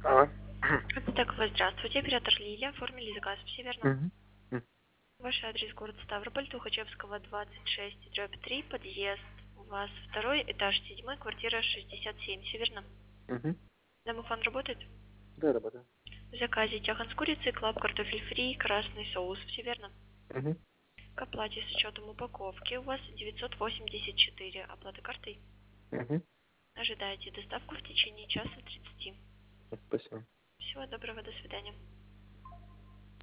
Алло. Так, вы здравствуйте, оператор Лилия, оформили заказ, все верно? Мгм. Ваш адрес город Ставрополь, Тухачевского, 26/3, подъезд. У вас второй этаж, 7, квартира 67, все верно? Мгм. Домофон работает? Да, работаю. В заказе тяхан с курицей, клаб, картофель фри, красный соус, все верно? Мгм. К оплате с учетом упаковки у вас 984, оплата картой. Мгм. Ожидаете доставку в течение часа 30. Спасибо. Всего доброго, до свидания.